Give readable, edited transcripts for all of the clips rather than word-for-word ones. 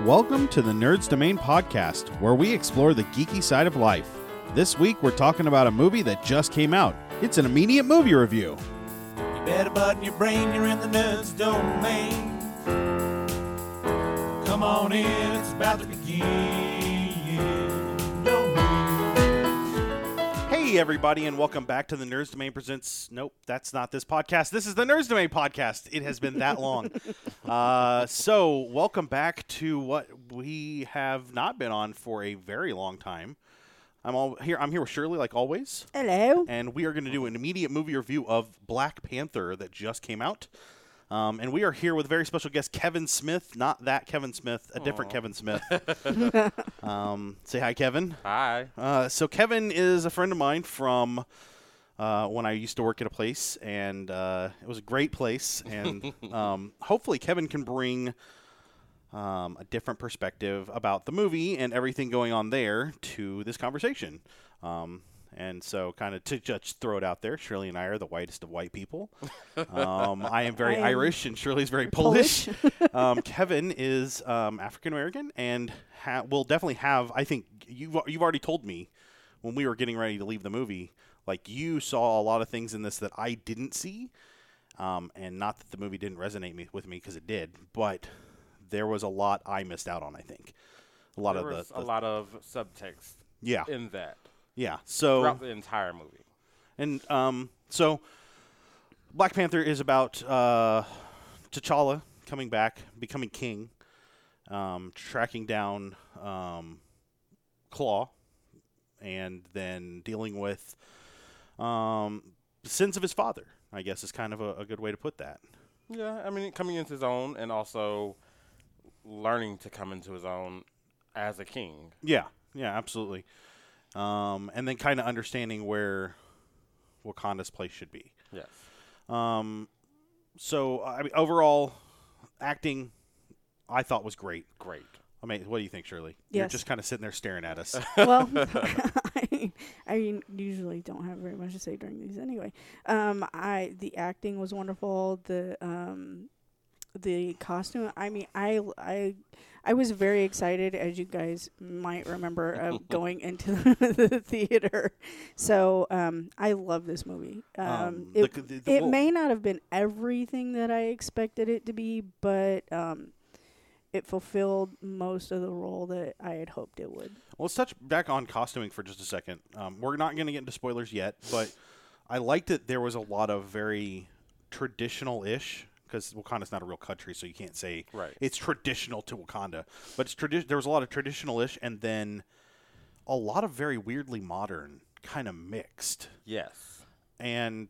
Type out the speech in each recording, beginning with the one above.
Welcome to the Nerds Domain podcast, where we explore the geeky side of life. This week, we're talking about a movie that just came out. It's an immediate movie review. You better button your brain, you're in the Nerds Domain. Come on in, it's about to begin. Hey, everybody, and welcome back to the Nerds Domain presents... Nope, that's not this podcast. This is the Nerds Domain podcast. It has been that long. So, welcome back to what we have not been on for a very long time. I'm here with Shirley, like always. Hello. And we are going to do an immediate movie review of Black Panther that just came out. And we are here with a very special guest, Kevin Smith. Not that Kevin Smith, a different Kevin Smith. Say hi, Kevin. Hi. So Kevin is a friend of mine from when I used to work at a place, and it was a great place. And hopefully Kevin can bring a different perspective about the movie and everything going on there to this conversation. And so kind of to just throw it out there, Shirley and I are the whitest of white people. I am very Irish, and Shirley's very Polish. Kevin is African-American, and will definitely have, I think, you've already told me when we were getting ready to leave the movie, like you saw a lot of things in this that I didn't see, and not that the movie didn't resonate with me, because it did, but there was a lot I missed out on, I think. A lot of subtext in that. Yeah, so throughout the entire movie. And so Black Panther is about T'Challa coming back, becoming king, tracking down Claw, and then dealing with sins of his father, I guess is kind of a good way to put that. Yeah, I mean, coming into his own and also learning to come into his own as a king. Yeah, absolutely. And then kind of understanding where Wakanda's place should be. Yes. So, I mean, overall, acting, I thought was great. Great. I mean, what do you think, Shirley? Yes. You're just kind of sitting there staring at us. Well, I usually don't have very much to say during these anyway. The acting was wonderful. The costume. I mean, I was very excited, as you guys might remember, of going into the theater. So I love this movie. It may not have been everything that I expected it to be, but it fulfilled most of the role that I had hoped it would. Well, let's touch back on costuming for just a second. We're not going to get into spoilers yet, but I liked that there was a lot of very traditional-ish, because Wakanda's not a real country, so you can't say it's traditional to Wakanda. But it's there was a lot of traditional-ish, and then a lot of very weirdly modern, kind of mixed. Yes. And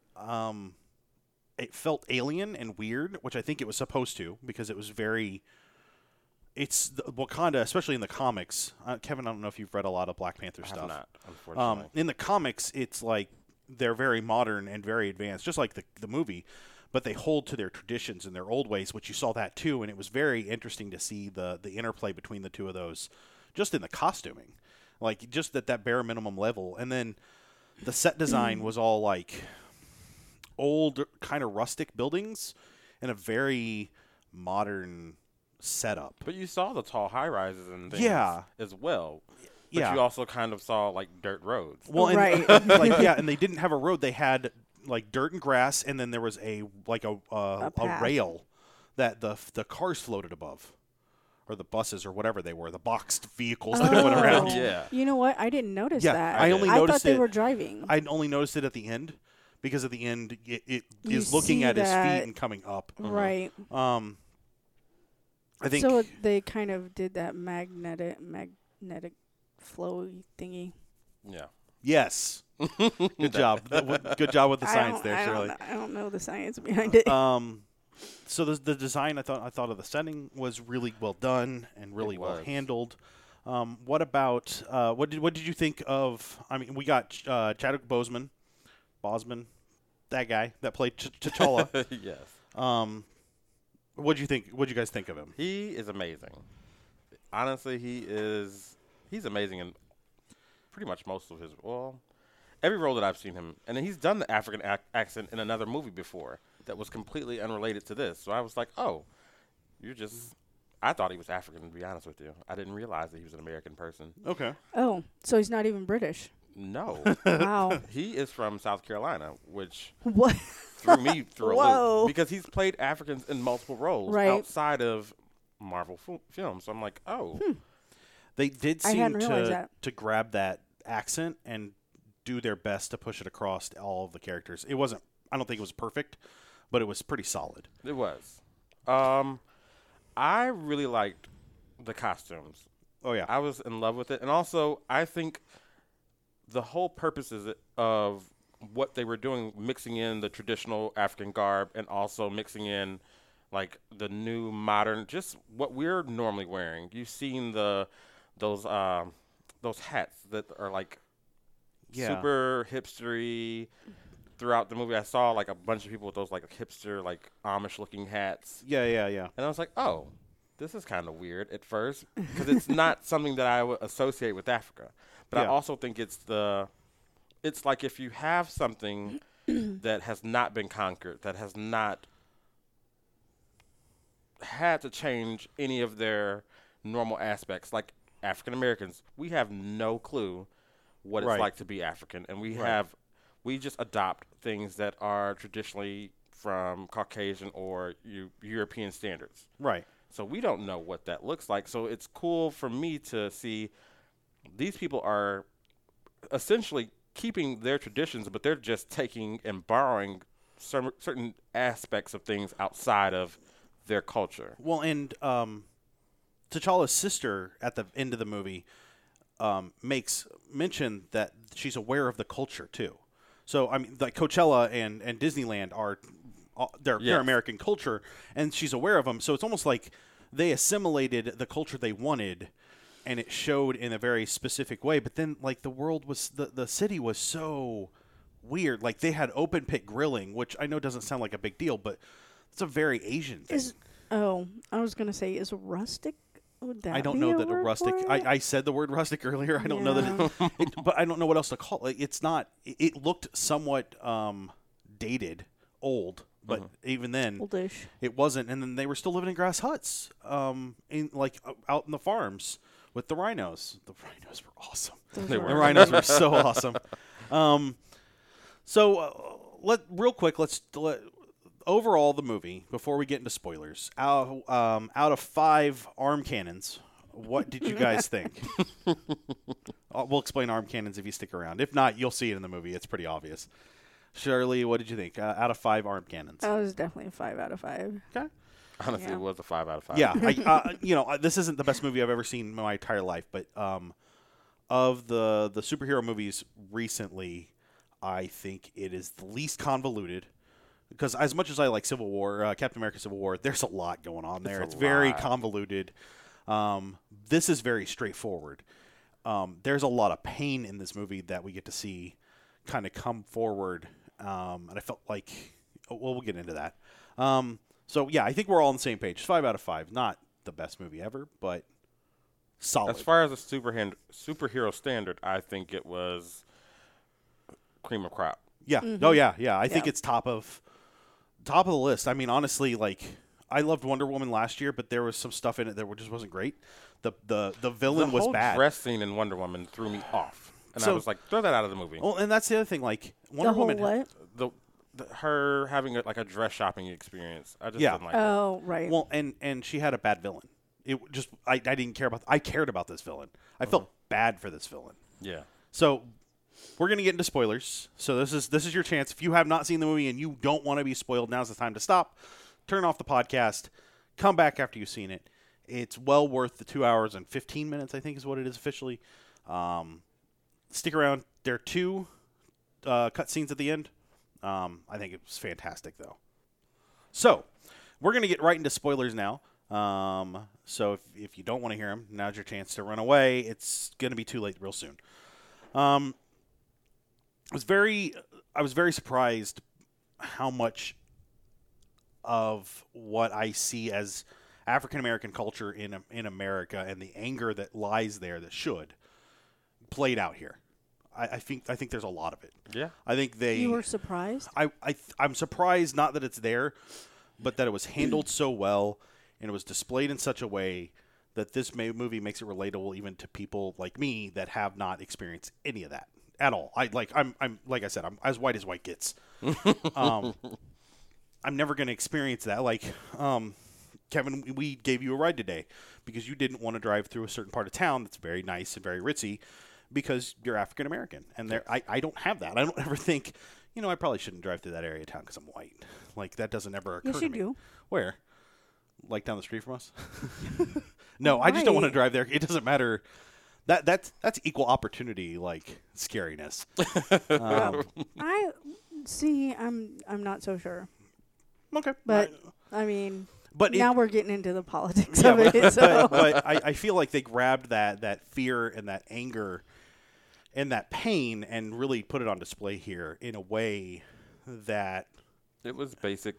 it felt alien and weird, which I think it was supposed to, because it was very... It's Wakanda, especially in the comics. Kevin, I don't know if you've read a lot of Black Panther stuff. I have not, unfortunately. In the comics, it's like they're very modern and very advanced, just like the movie. But they hold to their traditions and their old ways, which you saw that too, and it was very interesting to see the interplay between the two of those, just in the costuming, like just at that bare minimum level. And then the set design was all like old, kind of rustic buildings in a very modern setup. But you saw the tall high-rises and things as well. But you also kind of saw like dirt roads. Well, and, right. And they didn't have a road. They had like dirt and grass, and then there was a rail that the cars floated above, or the buses or whatever they were, the boxed vehicles that went around. Yeah. You know what? I didn't notice that. I thought they were driving. I only noticed it at the end, because at the end it is looking at his feet and coming up. Right. I think so. They kind of did that magnetic flow thingy. Yeah. Yes. Good job. Good job with the science there, Shirley. I don't know the science behind it. So the design, I thought of the setting was really well done and really well handled. What about what did you think of? I mean, we got Chadwick Boseman, that guy that played T'Challa. Yes. What did you think? What did you guys think of him? He is amazing. Honestly, he's amazing in pretty much most of his every role that I've seen him. And he's done the African accent in another movie before that was completely unrelated to this. So I was like, oh, you're just I thought he was African, to be honest with you. I didn't realize that he was an American person. Okay. Oh, so he's not even British. No. Wow. He is from South Carolina, which What? threw me through a Whoa. loop. Because he's played Africans in multiple roles Right. outside of Marvel films. So I'm like, oh. They did I seem hadn't realized to that. grab that accent and do their best to push it across all of the characters. It wasn't. I don't think it was perfect, but it was pretty solid. It was. I really liked the costumes. Oh yeah. I was in love with it. And also, I think the whole purpose of what they were doing, mixing in the traditional African garb and also mixing in like the new modern, just what we're normally wearing. You've seen those hats that are like super hipstery throughout the movie. I saw like a bunch of people with those like hipster, like Amish looking hats. Yeah. And I was like, oh, this is kind of weird at first because it's not something that I would associate with Africa. But I Yeah. also think it's like if you have something that has not been conquered, that has not had to change any of their normal aspects, like African Americans, we have no clue what it's Right. like to be African, and Right. we just adopt things that are traditionally from Caucasian or European standards. Right. So we don't know what that looks like. So it's cool for me to see these people are essentially keeping their traditions, but they're just taking and borrowing certain aspects of things outside of their culture. Well, and T'Challa's sister at the end of the movie makes mention that she's aware of the culture too. So I mean, like Coachella and Disneyland are they're Yes. American culture, and she's aware of them. So it's almost like they assimilated the culture they wanted, and it showed in a very specific way. But then, like the world was the city was so weird. Like they had open pit grilling, which I know doesn't sound like a big deal, but it's a very Asian thing. I was gonna say, is rustic? Would that I don't be know a that a word rustic. for it? I said the word rustic earlier. I don't know that, but I don't know what else to call it. It's not. It looked somewhat dated, old, but even then, Oldish. it wasn't. And then they were still living in grass huts, in like out in the farms with the rhinos. The rhinos were awesome. Those were. The rhinos were so awesome. Let's overall the movie before we get into spoilers. Out of 5 arm cannons, what did you guys think? We'll explain arm cannons if you stick around. If not, you'll see it in the movie. It's pretty obvious. Shirley, what did you think? Out of 5 arm cannons. That was definitely a 5 out of 5. Okay. Honestly, Yeah. it was a 5 out of 5. Yeah, this isn't the best movie I've ever seen in my entire life, but of the superhero movies recently, I think it is the least convoluted. Because as much as I like Civil War, Captain America: Civil War, there's a lot going on there. It's very lot. convoluted. This is very straightforward. There's a lot of pain in this movie that we get to see kind of come forward, and I felt like, we'll get into that. So yeah, I think we're all on the same page. 5 out of 5. Not the best movie ever, but solid. As far as a superhero standard, I think it was cream of crop. Yeah. Oh yeah. I think it's top of the list. I mean, honestly, like I loved Wonder Woman last year, but there was some stuff in it that just wasn't great. The villain was The whole bad. dress scene in Wonder Woman threw me off, and I So- was like, throw that out of the movie. Well, and that's the other thing. Like Wonder The whole Woman. what? Her having like a dress shopping experience. I just Yeah. didn't like it. Oh, right. Well, and she had a bad villain. It just I didn't care about. I cared about this villain. I felt bad for this villain. Yeah. So we're gonna get into spoilers. So this is your chance. If you have not seen the movie and you don't want to be spoiled, now's the time to stop. Turn off the podcast. Come back after you've seen it. It's well worth the 2 hours and 15 minutes. I think is what it is officially. Stick around. There are 2 cut scenes at the end. I think it was fantastic though. So we're gonna get right into spoilers now. So if you don't want to hear them, now's your chance to run away. It's gonna be too late real soon. I was very surprised how much of what I see as African American culture in America and the anger that lies there that should played out here. I think there's a lot of it. Yeah. I think you were surprised? I'm surprised not that it's there, but that it was handled so well, and it was displayed in such a way that this movie makes it relatable even to people like me that have not experienced any of that at all. I'm like I said, I'm as white as white gets. I'm never going to experience that. Like, Kevin, we gave you a ride today because you didn't want to drive through a certain part of town that's very nice and very ritzy because you're African American, and I don't have that. I don't ever think, I probably shouldn't drive through that area of town because I'm white. Like, that doesn't ever occur Yes, to you me. do. Where? Like down the street from us? No, I just don't want to drive there. It doesn't matter. That's equal opportunity, like, scariness. I see. I'm not so sure. Okay, But I mean, but now we're getting into the politics yeah, of it. So but I feel like they grabbed that fear and that anger and that pain and really put it on display here in a way that It was basic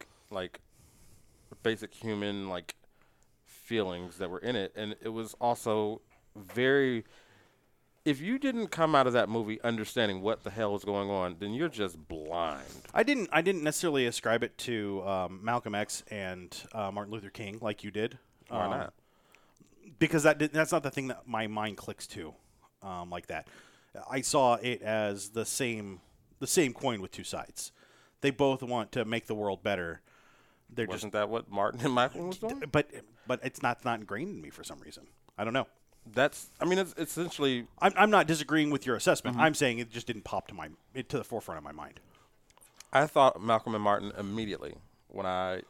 human, like, feelings that were in it. And it was also very, if you didn't come out of that movie understanding what the hell is going on, then you're just blind. I didn't necessarily ascribe it to Malcolm X and Martin Luther King like you did. Why not? Because that's not the thing that my mind clicks to like that. I saw it as the same coin with two sides. They both want to make the world better. Wasn't that what Martin and Michael was doing? But it's not ingrained in me for some reason. I don't know. It's essentially. I'm not disagreeing with your assessment. I'm saying it just didn't pop to the forefront of my mind. I thought Malcolm and Martin immediately when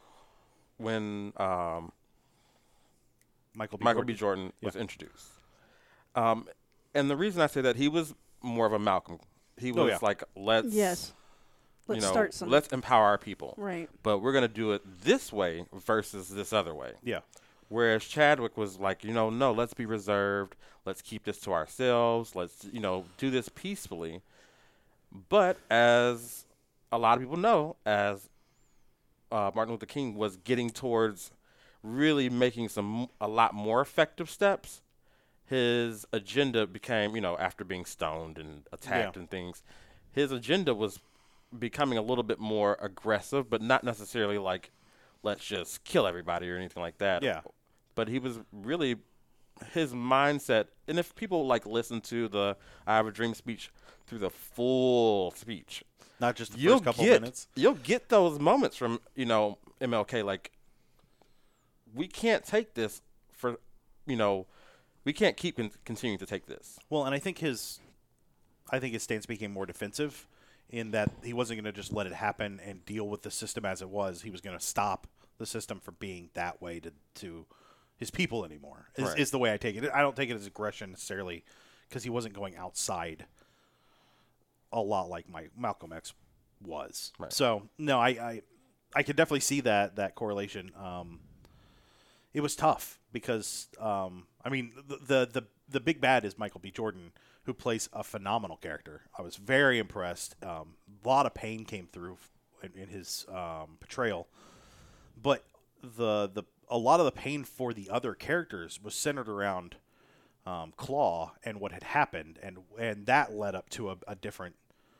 Michael B. Jordan was introduced. And the reason I say that, he was more of a Malcolm. He was like, let's start something. Let's empower our people. Right. But we're going to do it this way versus this other way. Yeah. Whereas Chadwick was like, no, let's be reserved. Let's keep this to ourselves. Let's, do this peacefully. But as a lot of people know, as Martin Luther King was getting towards really making a lot more effective steps, his agenda became, after being stoned and attacked and things, his agenda was becoming a little bit more aggressive, but not necessarily like, let's just kill everybody or anything like that. Yeah. But he was really, his mindset, and if people listen to the I Have a Dream speech through the full speech, not just the first couple minutes. You'll get those moments from, MLK, like, we can't take this for, we can't keep continuing to take this. Well, and I think his stance became more defensive in that he wasn't going to just let it happen and deal with the system as it was. He was going to stop the system from being that way to his people anymore, is the way I take it. I don't take it as aggression necessarily because he wasn't going outside a lot like Malcolm X was. Right. So, no, I could definitely see that correlation. It was tough because, the big bad is Michael B. Jordan, who plays a phenomenal character. I was very impressed. A lot of pain came through in his portrayal, but a lot of the pain for the other characters was centered around Claw and what had happened, and that led up to a different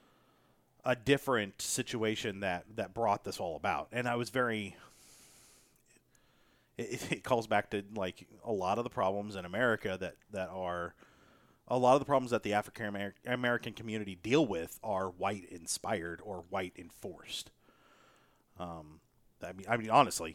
situation that brought this all about. And I was very. It calls back to like a lot of the problems in America that are a lot of the problems that the African American community deal with are white inspired or white enforced. I mean, honestly.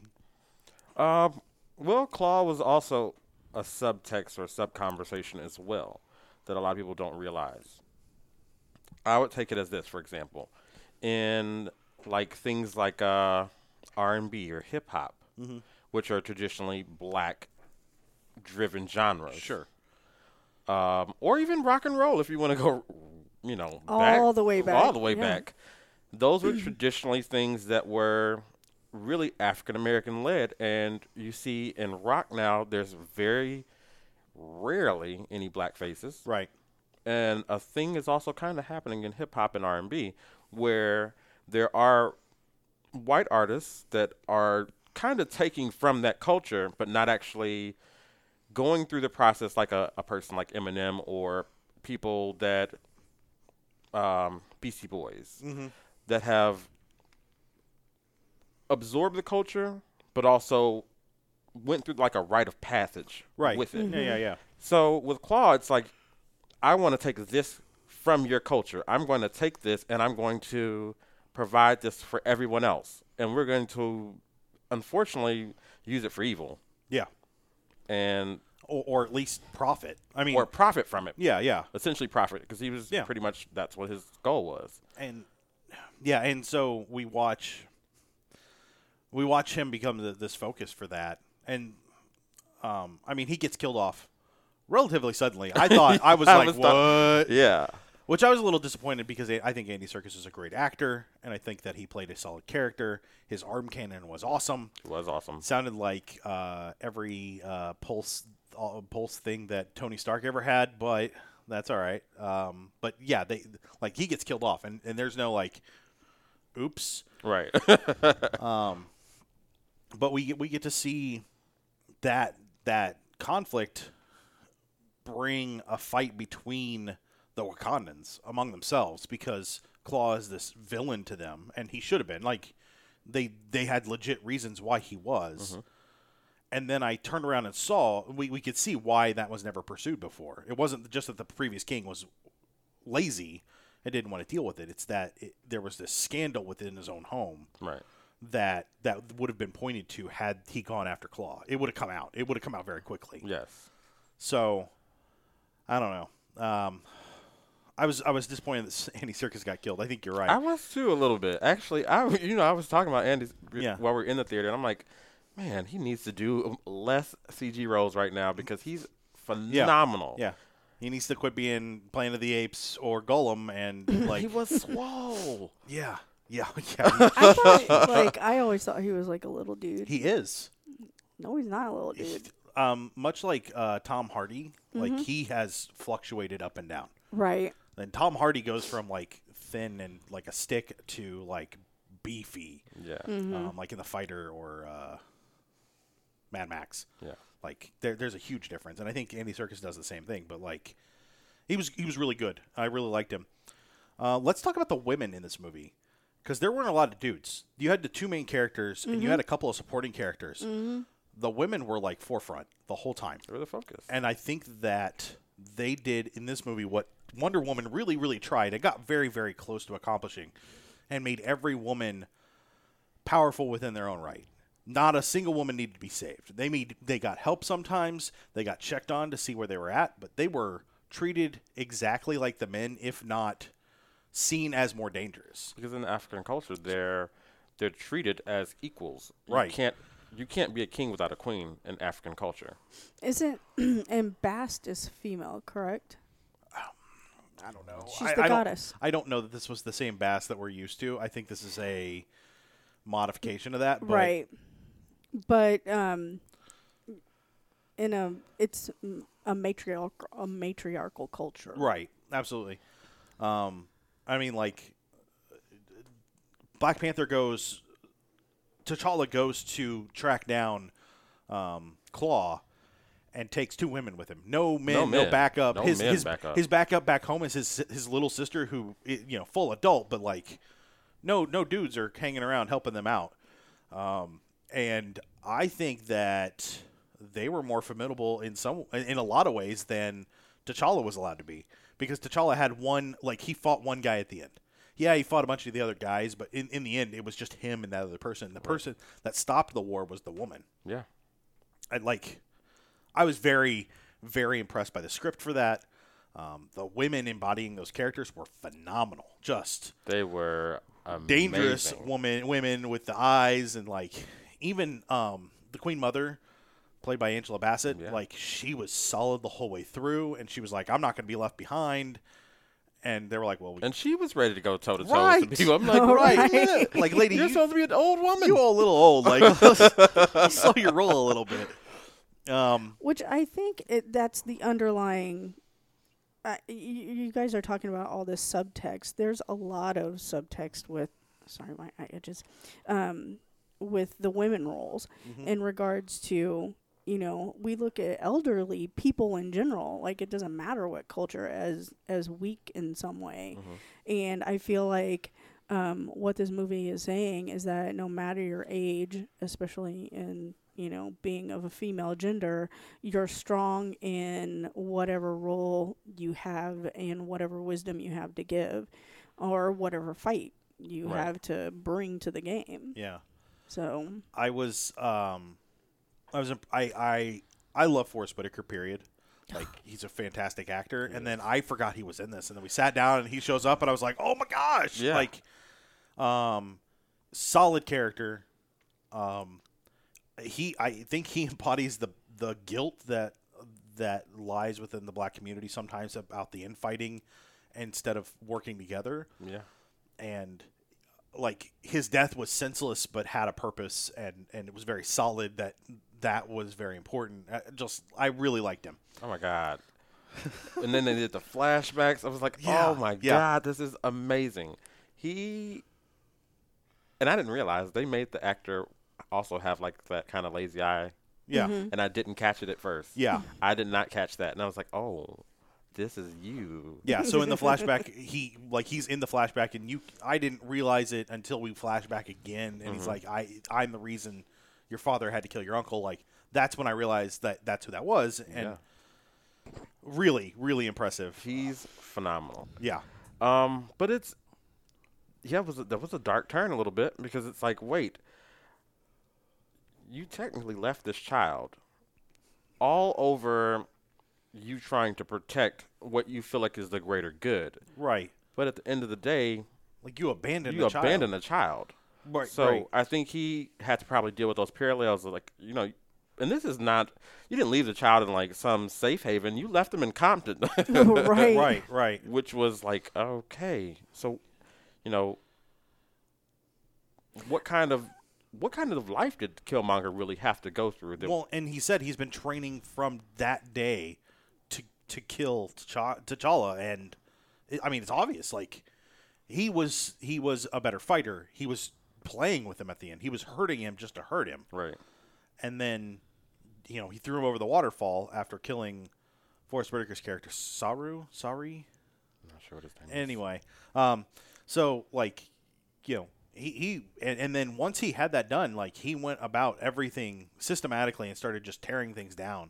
Well, Claw was also a subtext or sub-conversation as well that a lot of people don't realize. I would take it as this, for example. In things like R&B or hip-hop, which are traditionally black-driven genres. Sure. Or even rock and roll if you want to go, all the way back. All the way back. Those were traditionally things that were really African-American led, and you see in rock now there's very rarely any black faces. Right. And a thing is also kind of happening in hip-hop and R&B where there are white artists that are kind of taking from that culture but not actually going through the process like a person like Eminem or people that Beastie Boys that have absorb the culture, but also went through like a rite of passage Right. with it. Yeah. So with Claw, it's like, I want to take this from your culture. I'm going to take this and I'm going to provide this for everyone else. And we're going to, unfortunately, use it for evil. Yeah. And Or at least profit. I mean, or profit from it. yeah. Essentially profit, because he was pretty much, that's what his goal was. And so we watch him become this focus for that. And I mean, he gets killed off relatively suddenly. I thought I was like, what? Yeah. Which I was a little disappointed, because I think Andy Serkis is a great actor, and I think that he played a solid character. His arm cannon was awesome. It was awesome. Sounded like every pulse thing that Tony Stark ever had, but that's all right. But yeah, he gets killed off, and there's no like, oops. Right. But we get to see that conflict bring a fight between the Wakandans among themselves, because Claw is this villain to them, and he should have been. Like, they had legit reasons why he was. Mm-hmm. And then I turned around and saw, we could see why that was never pursued before. It wasn't just that the previous king was lazy and didn't want to deal with it. It's that there was this scandal within his own home. Right. That would have been pointed to had he gone after Claw. It would have come out. It would have come out very quickly. Yes. So, I don't know. I was disappointed that Andy Serkis got killed. I think you're right. I was too, a little bit. Actually, I was talking about Andy while we were in the theater, and I'm like, man, he needs to do less CG roles right now, because he's phenomenal. Yeah. He needs to quit being Planet of the Apes or Gollum, and like he was swole. Yeah. I always thought he was like a little dude. He is. No, he's not a little dude. Much like Tom Hardy, like he has fluctuated up and down. Right. Then Tom Hardy goes from like thin and like a stick to like beefy. Yeah. Like in The Fighter or Mad Max. Yeah. Like there's a huge difference, and I think Andy Serkis does the same thing. But like, he was really good. I really liked him. Let's talk about the women in this movie, because there weren't a lot of dudes. You had the two main characters, and you had a couple of supporting characters. The women were like forefront the whole time. They were the focus. And I think that they did in this movie what Wonder Woman really, really tried. It got very, very close to accomplishing, and made every woman powerful within their own right. Not a single woman needed to be saved. They got help sometimes. They got checked on to see where they were at, but they were treated exactly like the men, if not seen as more dangerous. Because in the African culture, they're treated as equals. Right. You can't be a king without a queen in African culture. Isn't and Bast is female, correct? I don't know. She's the goddess. I don't know that this was the same Bast that we're used to. I think this is a modification of that. But right. But it's a matriarchal culture. Right. Absolutely. I mean, like, Black Panther T'Challa goes to track down Claw, and takes two women with him. No backup. His backup back home is his little sister, who, full adult, but like no dudes are hanging around helping them out. And I think that they were more formidable in a lot of ways than T'Challa was allowed to be, because T'Challa had he fought one guy at the end. Yeah, he fought a bunch of the other guys, but in the end, it was just him and that other person. The person that stopped the war was the woman. Yeah. I was very, very impressed by the script for that. The women embodying those characters were phenomenal. They were amazing. Dangerous women with the eyes, and even the Queen Mother, played by Angela Bassett, she was solid the whole way through, and she was like, I'm not going to be left behind. And they were like, well, and she was ready to go toe to toe right. with some people. I'm like, right. Like, lady, you're supposed to be an old woman. You all a little old. Like, slow your roll a little bit. Which I think that's the underlying. You guys are talking about all this subtext. There's a lot of subtext with. Sorry, my eye itches. With the women roles, in regards to, we look at elderly people in general, like it doesn't matter what culture, as weak in some way. And I feel like what this movie is saying is that no matter your age, especially in, being of a female gender, you're strong in whatever role you have and whatever wisdom you have to give, or whatever fight you Right. have to bring to the game. Yeah. So I love Forrest Whitaker, period. Like, he's a fantastic actor. And then I forgot he was in this. And then we sat down and he shows up and I was like, oh my gosh. Yeah. Like, solid character. I think he embodies the guilt that lies within the black community sometimes about the infighting instead of working together. Yeah. And like, his death was senseless but had a purpose, and it was very solid. That was very important. I really liked him. Oh my God. And then they did the flashbacks. I was like, Yeah, oh my yeah. God, this is amazing. And I didn't realize they made the actor also have like that kind of lazy eye, Yeah. and I didn't catch it at first. Yeah. I did not catch that, and I was like, oh, this is you. Yeah, so in the flashback, he's in the flashback, and I didn't realize it until we flash back again, and he's like, I'm the reason your father had to kill your uncle. Like, that's when I realized that's who that was, and really, really impressive. He's phenomenal. Yeah, But there was a dark turn a little bit, because it's like, wait, you technically left this child all over you trying to protect what you feel like is the greater good. right. But at the end of the day, Like, you abandoned you a child. abandoned a child. Right, So right. I think he had to probably deal with those parallels of, like, and this is not, you didn't leave the child in like some safe haven. You left him in Compton. right. Right. Which was like, okay. So, what kind of life did Killmonger really have to go through? Well, and he said he's been training from that day to kill T'Challa, and it's obvious. Like, he was a better fighter. He was playing with him at the end. He was hurting him just to hurt him, Right. and then he threw him over the waterfall after killing Forrest Whitaker's character Sari. I'm not sure what his name is. Anyway, so like, he and then once he had that done, like, he went about everything systematically and started just tearing things down.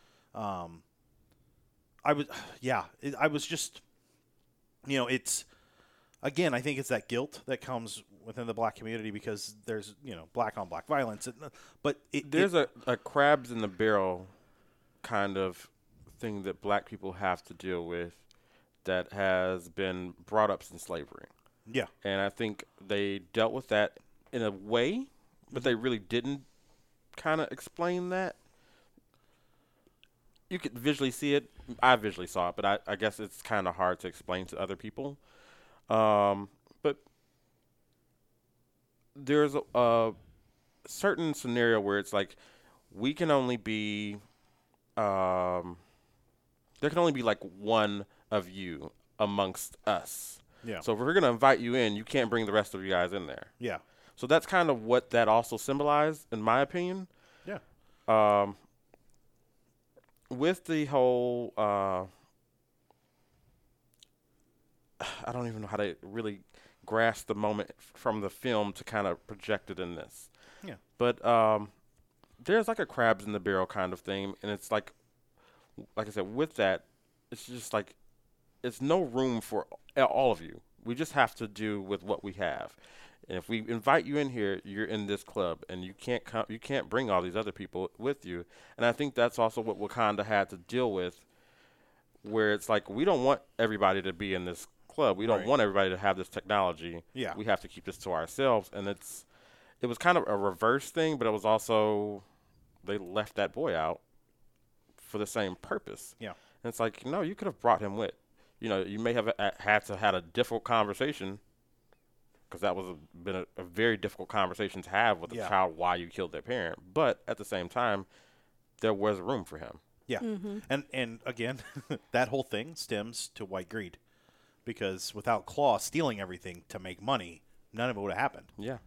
I was just, it's, again, I think it's that guilt that comes within the black community because there's, black on black violence, but There's a crabs in the barrel kind of thing that black people have to deal with that has been brought up since slavery. yeah, And I think they dealt with that in a way, but they really didn't kind of explain that. You could visually see it. I visually saw it, but I guess it's kind of hard to explain to other people. But there's a certain scenario where it's like we can only be there can only be like one of you amongst us. yeah, So if we're going to invite you in, you can't bring the rest of you guys in there. yeah, So that's kind of what that also symbolized, in my opinion. yeah, With the whole, I don't even know how to really grasp the moment from the film to kind of project it in this. yeah, But there's like a crabs in the barrel kind of thing, and it's like I said, with that, it's just like it's no room for all of you. We just have to do with what we have. And if we invite you in here, you're in this club, and you can't you can't bring all these other people with you. And I think that's also what Wakanda had to deal with, where it's like we don't want everybody to be in this club. We don't Right. want everybody to have this technology. Yeah. We have to keep this to ourselves. And it was kind of a reverse thing, but it was also they left that boy out for the same purpose. yeah, And it's like, no, you could have brought him with. You may have had to had a difficult conversation, because that was been a very difficult conversation to have with a Yeah. child why you killed their parent. But at the same time, there was room for him. yeah. And again, that whole thing stems to white greed, because without Claw stealing everything to make money, none of it would have happened. Yeah.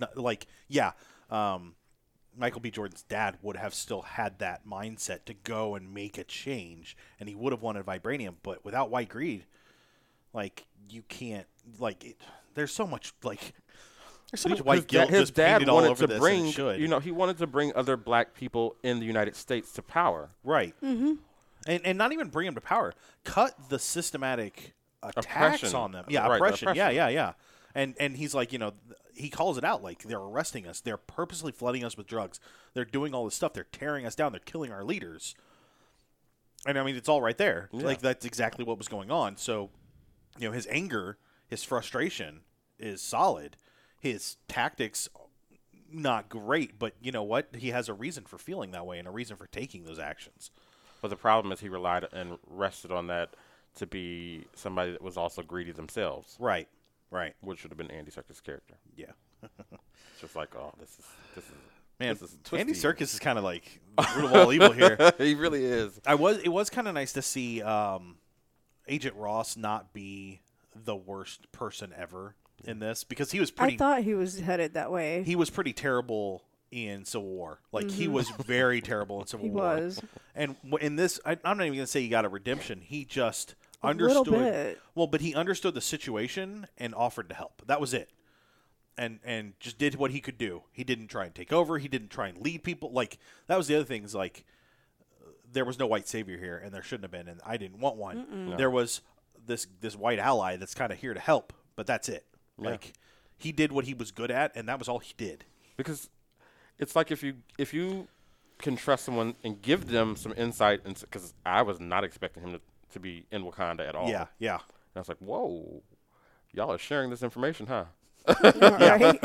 Michael B. Jordan's dad would have still had that mindset to go and make a change, and he would have wanted vibranium. But without white greed, like, you can't, like, there's so much there's so much white guilt His just dad painted all wanted over to this. bring, and it should. he wanted to bring other black people in the United States to power. Right. Mm-hmm. And not even bring them to power. Cut the systematic attacks Oppression. on them. Yeah, Right, the oppression. oppression. Yeah. And he's like, he calls it out. Like, they're arresting us. They're purposely flooding us with drugs. They're doing all this stuff. They're tearing us down. They're killing our leaders. And, I mean, it's all right there. Yeah. Like, that's exactly what was going on. So, his anger, his frustration is solid. His tactics, not great. But you know what? He has a reason for feeling that way and a reason for taking those actions. But the problem is he relied and rested on that to be somebody that was also greedy themselves, Right. which would have been Andy Serkis' character. Yeah. It's just like, oh, this is Man, this is twisty. Andy Serkis is kind of like the root of all evil here. He really is. It was kind of nice to see Agent Ross not be the worst person ever in this, because he was I pretty thought he was headed that way. he was pretty terrible in Civil War. Like, he was very terrible in Civil He War. was. And in this, I'm not even going to say he got a redemption. He just A little understood. bit. Well, but he understood the situation and offered to help. That was it. And just did what he could do. He didn't try and take over. He didn't try and lead people. Like, that was the other thing, is like, there was no white savior here, and there shouldn't have been, and I didn't want one. No. There was this white ally that's kind of here to help, but that's it. Yeah. Like, he did what he was good at, and that was all he did. Because it's like if you can trust someone and give them some insight, because I was not expecting him to be in Wakanda at all. Yeah. And I was like, whoa, y'all are sharing this information, huh? Right?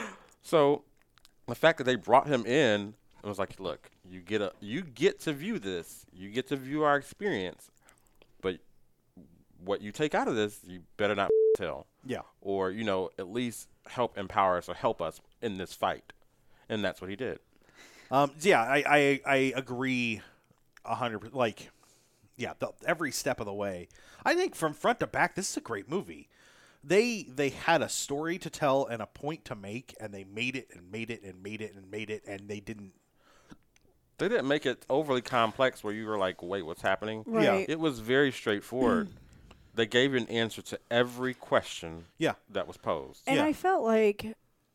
So the fact that they brought him in and was like, look, you get to view this, you get to view our experience, but what you take out of this, you better not tell, Yeah. or at least help empower us or help us in this fight, and that's what he did. Yeah, I agree 100%. Like, yeah, every step of the way. I think from front to back, this is a great movie. They had a story to tell and a point to make, and they made it and made it and made it and made it, and they didn't. They didn't make it overly complex where you were like, wait, what's happening? Right. It was very straightforward. They gave you an answer to every question Yeah. that was posed. And Yeah. I felt like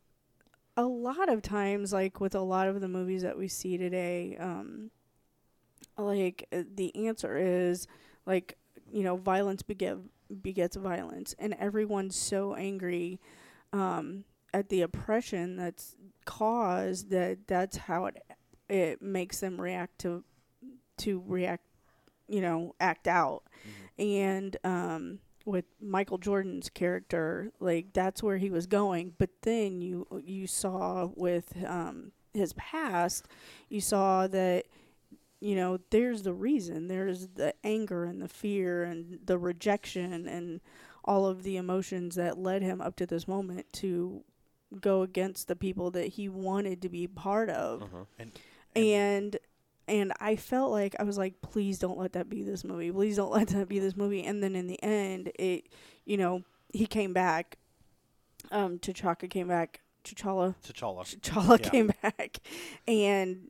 a lot of times, like with a lot of the movies that we see today, the answer is like, violence begets violence, and everyone's so angry at the oppression that's caused that's how it makes them react to act out. And with Michael Jordan's character, like, that's where he was going. But then you saw with his past, you saw that, there's the reason. There's the anger and the fear and the rejection and all of the emotions that led him up to this moment to go against the people that he wanted to be part of. And I felt like, I was like, please don't let that be this movie. Please don't let that be this movie. And then in the end, he came back. T'Challa came back. T'Challa Yeah. came back. And,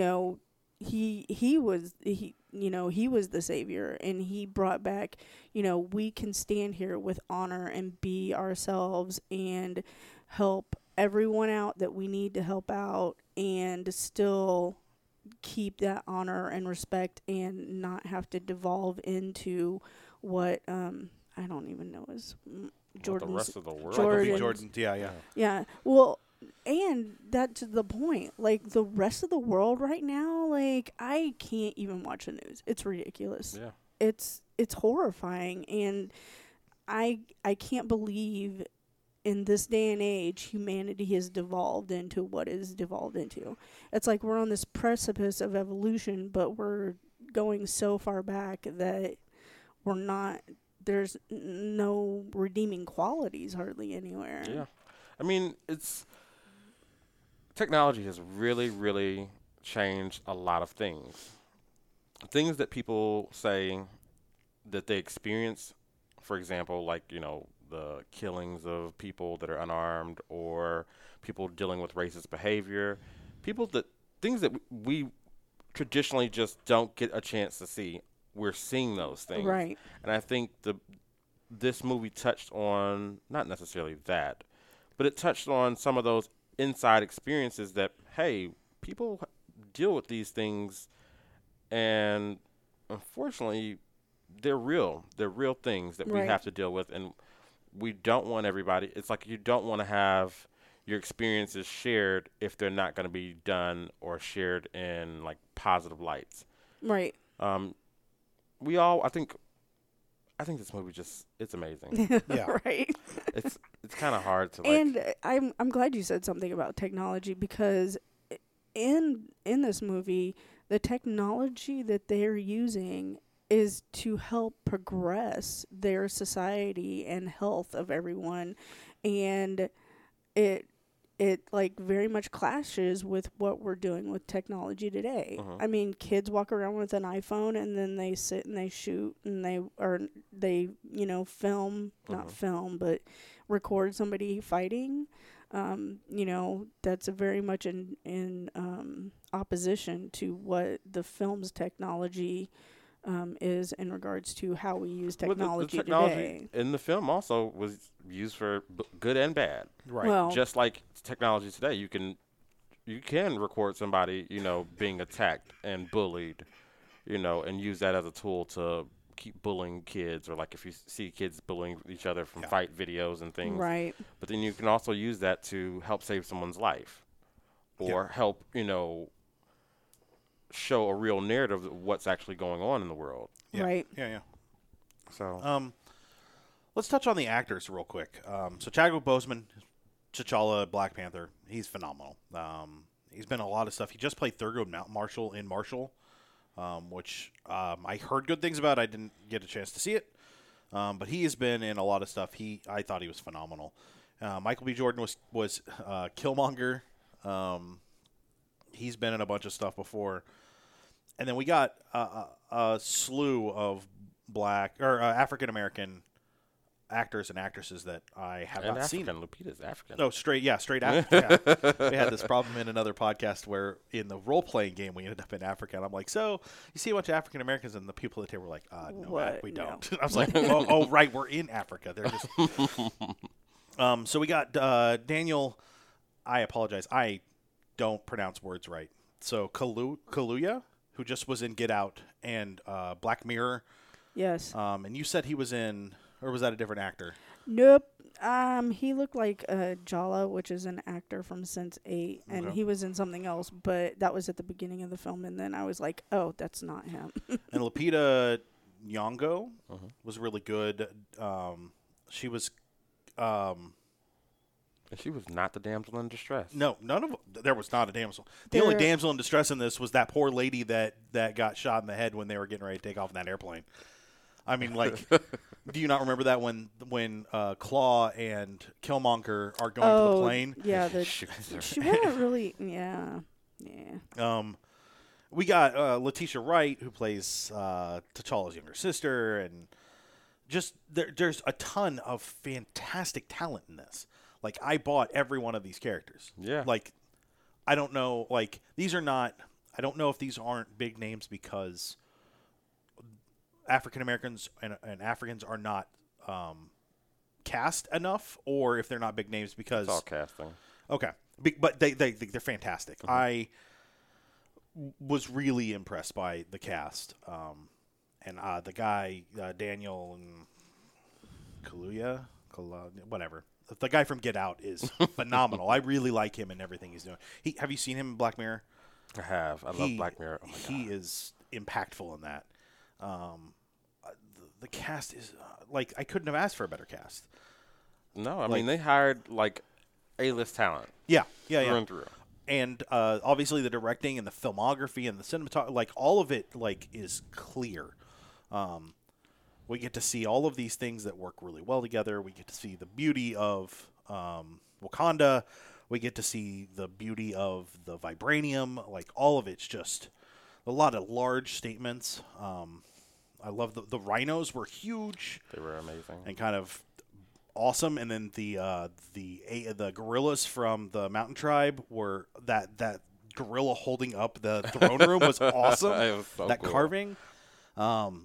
he was the savior, and he brought back, we can stand here with honor and be ourselves and help everyone out that we need to help out, and still keep that honor and respect and not have to devolve into what I don't even know is Jordan's. The rest of the world. Jordan. Yeah. Yeah. Well, and that's the point. Like, the rest of the world right now, like, I can't even watch the news. It's ridiculous. Yeah. It's horrifying, and I can't believe in this day and age humanity has devolved into what is devolved into. It's like we're on this precipice of evolution, but we're going so far back that we're not. There's no redeeming qualities hardly anywhere. Yeah. I mean, technology has really, really changed a lot of things. Things that people say that they experience, for example, like, the killings of people that are unarmed, or people dealing with racist behavior, things that we traditionally just don't get a chance to see. We're seeing those things. Right. And I think this movie touched on, not necessarily that, but it touched on some of those inside experiences that, hey, people deal with these things, and unfortunately, they're real. They're real things that we Right. have to deal with, and we don't want everybody. It's like you don't want to have your experiences shared if they're not going to be done or shared in like positive lights. Right. I think this movie it's amazing. Yeah. Right. it's kind of hard to like. And I'm glad you said something about technology, because in this movie, the technology that they're using is to help progress their society and health of everyone, and it like very much clashes with what we're doing with technology today. I mean, kids walk around with an iPhone and then they sit and they shoot and they film, not film, but record somebody fighting. That's very much in opposition to what the film's technology is in regards to how we use Well, the technology technology today. in the film also was used for good and bad. Right. Well, Just like technology today, you can record somebody, being attacked and bullied, and use that as a tool to keep bullying kids, or like if you see kids bullying each other from fight videos and things. right. But then you can also use that to help save someone's life, or help, show a real narrative of what's actually going on in the world. Yeah. Right. Yeah. So Let's touch on the actors real quick. So Chadwick Boseman, T'Challa, Black Panther, he's phenomenal. He's been in a lot of stuff. He just played Thurgood Marshall in Marshall, which I heard good things about. I didn't get a chance to see it, but he has been in a lot of stuff. I thought he was phenomenal. Michael B. Jordan was Killmonger. He's been in a bunch of stuff before. And then we got a slew of black or African American actors and actresses that I have and not seen. African. Lupita's African. No, straight African. Yeah. We had this problem in another podcast where in the role-playing game we ended up in Africa. And I'm like, so you see a bunch of African Americans, and the people at the table were like, no, What? Matt, we No. don't. I was like, oh, right, we're in Africa. They're just. So we got Daniel. I apologize. I don't pronounce words right. So Kaluuya, who just was in Get Out and Black Mirror. Yes. And you said he was in, or was that a different actor? Nope. He looked like Jala, which is an actor from Sense8, and Okay. he was in something else, but that was at the beginning of the film, and then I was like, oh, that's not him. And Lupita Nyong'o was really good. She was. And she was not the damsel in distress. No, there was not a damsel. The only There- damsel in distress in this was that poor lady that got shot in the head when they were getting ready to take off in that airplane. I mean, like, do you not remember that when Claw and Killmonger are going to the plane? Yeah, Shoots her. she wasn't really, yeah. We got Letitia Wright, who plays T'Challa's younger sister, and just there's a ton of fantastic talent in this. Like, I bought every one of these characters. Yeah. Like, I don't know. Like, these are not. I don't know if these aren't big names because African Americans and Africans are not cast enough, or if they're not big names because It's all casting. okay, but they're fantastic. I was really impressed by the cast, and the guy Daniel and Kaluuya, whatever. The guy from Get Out is phenomenal. I really like him and everything he's doing. Have you seen him in Black Mirror? I have. I love Black Mirror. Oh my He God. is impactful in that. The cast is like, I couldn't have asked for a better cast. No, I like- mean, they hired, like, A-list talent Yeah. through and through. And obviously the directing and the filmography and the cinematography, like, all of it, like, is clear. We get to see all of these things that work really well together. We get to see the beauty of Wakanda. We get to see the beauty of the vibranium. Like, all of it's just a lot of large statements. I love the rhinos were huge They were amazing. and kind of awesome. And then the gorillas from the mountain tribe were that gorilla holding up the throne room was awesome. It was so that cool. carving.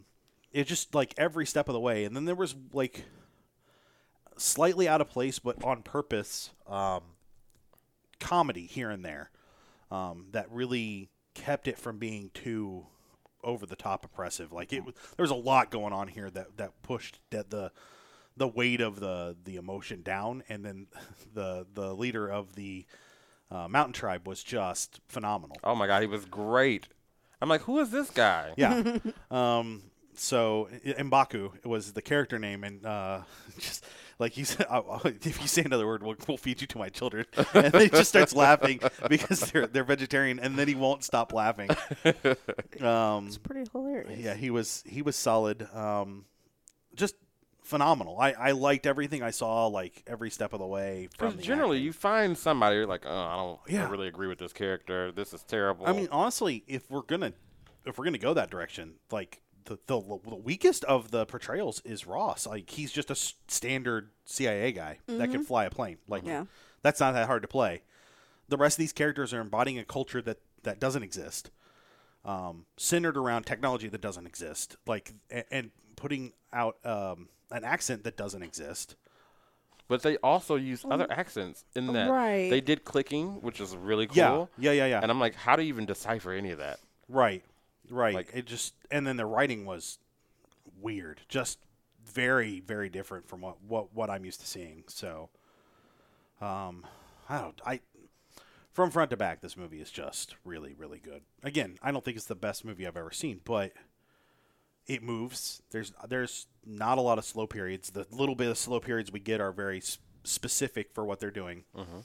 it just like every step of the way. And then there was like slightly out of place, but on purpose, comedy here and there that really kept it from being too over the top oppressive. Like there was a lot going on here that pushed the weight of the emotion down, and then the leader of the mountain tribe was just phenomenal. Oh my God, he was great. I'm like, who is this guy? Yeah. So M'Baku was the character name, and just like he said, if you say another word, we'll feed you to my children. And then he just starts laughing because they're vegetarian, and then he won't stop laughing. It's pretty hilarious. Yeah, he was solid. Just phenomenal. I liked everything I saw, like every step of the way. Because generally, you find somebody you're like, oh, I don't really agree with this character. This is terrible. I mean, honestly, if we're gonna go that direction, like the weakest of the portrayals is Ross. Like he's just a standard CIA guy that can fly a plane. Like that's not that hard to play. The rest of these characters are embodying a culture that doesn't exist, centered around technology that doesn't exist. Like and putting out an accent that doesn't exist. But they also use other accents in that. Right. They did clicking, which is really cool. Yeah. And I'm like, how do you even decipher any of that? Right. Like, it just, and then the writing was weird, just very, very different from what I'm used to seeing. So, from front to back, this movie is just really, really good. Again, I don't think it's the best movie I've ever seen, but it moves. There's not a lot of slow periods. The little bit of slow periods we get are very specific for what they're doing.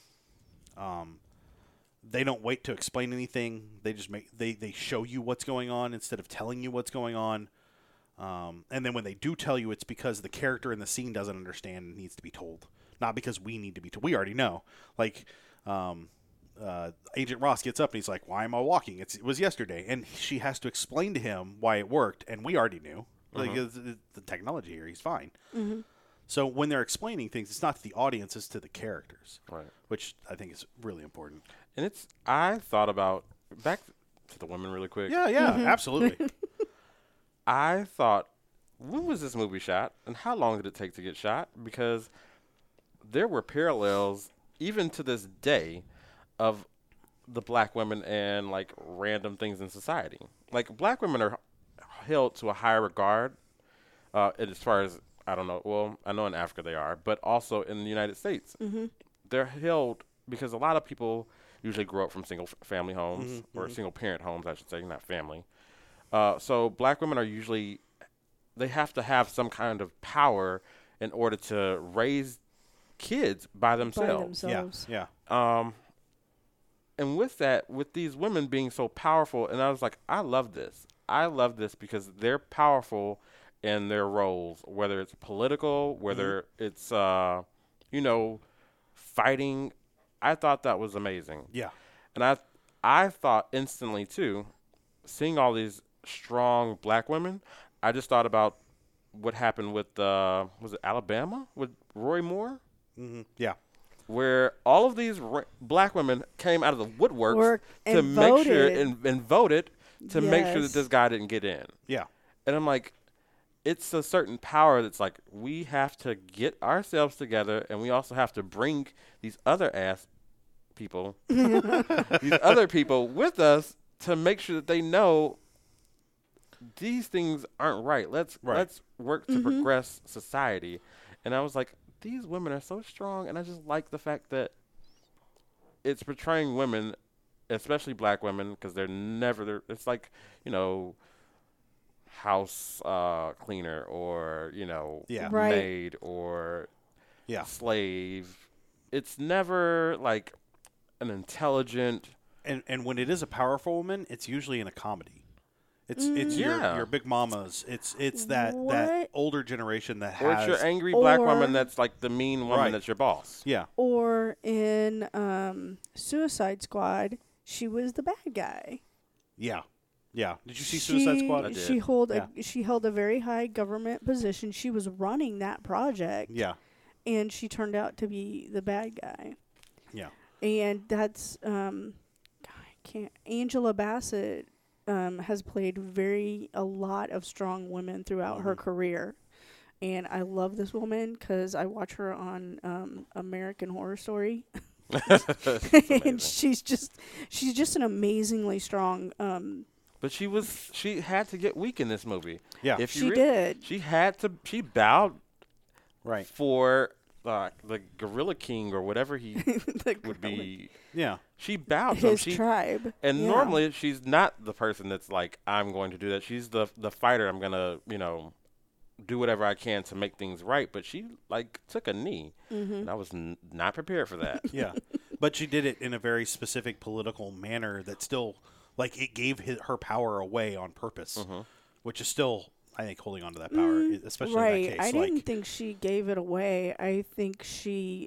They don't wait to explain anything. They just they show you what's going on instead of telling you what's going on. And then when they do tell you, it's because the character in the scene doesn't understand and needs to be told, not because we need to be told. We already know. Like Agent Ross gets up and he's like, "Why am I walking? It was yesterday," and she has to explain to him why it worked, and we already knew. Like the technology here, he's fine. So when they're explaining things, it's not to the audience, it's to the characters, right? Which I think is really important. And I thought about, back to the women really quick. Yeah, absolutely. I thought, when was this movie shot, and how long did it take to get shot? Because there were parallels, even to this day, of the black women and, like, random things in society. Like, black women are held to a higher regard as far as, I don't know, well, I know in Africa they are, but also in the United States. They're held because a lot of people usually grow up from single-family homes or single-parent homes, I should say, not family. So black women are usually, they have to have some kind of power in order to raise kids by themselves. Yeah. And with that, with these women being so powerful, and I was like, I love this. I love this because they're powerful in their roles, whether it's political, whether it's, fighting. I thought that was amazing. Yeah. And I thought instantly, too, seeing all these strong black women, I just thought about what happened with, was it Alabama with Roy Moore? Yeah. Where all of these black women came out of the woodworks to and make voted. sure and voted to make sure that this guy didn't get in. Yeah. And I'm like, it's a certain power that's like, we have to get ourselves together, and we also have to bring these other people, these other people with us to make sure that they know these things aren't right. Let's work to progress society. And I was like, these women are so strong, and I just like the fact that it's portraying women, especially black women, because it's like, house cleaner or, maid or slave. It's never like an intelligent. And when it is a powerful woman, it's usually in a comedy. It's your big mamas. It's that older generation that has. Or it's your angry black woman that's like the mean woman that's your boss. Yeah. Or in Suicide Squad, she was the bad guy. Yeah. Yeah. Did you see Suicide Squad? I did. She held a very high government position. She was running that project. Yeah. And she turned out to be the bad guy. Yeah. And that's Angela Bassett has played a lot of strong women throughout her career. And I love this woman because I watch her on American Horror Story. And she's just an amazingly strong. But she had to get weak in this movie. Yeah. If She did. She bowed Right. for the Gorilla King or whatever he The would be. Yeah. She bowed to him. his tribe. And Yeah. normally she's not the person that's like, I'm going to do that. She's the fighter. I'm going to, do whatever I can to make things right. But she took a knee. And I was not prepared for that. Yeah. But she did it in a very specific political manner that still, it gave her power away on purpose, which is still, I think, holding on to that power, especially Right. in that I case. didn't think she gave it away. I think she